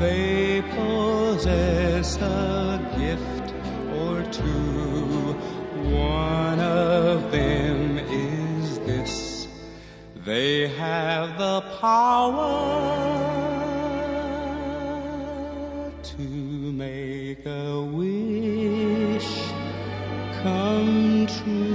They possess a gift or two. One of them is this: they have the power to make a wish come true.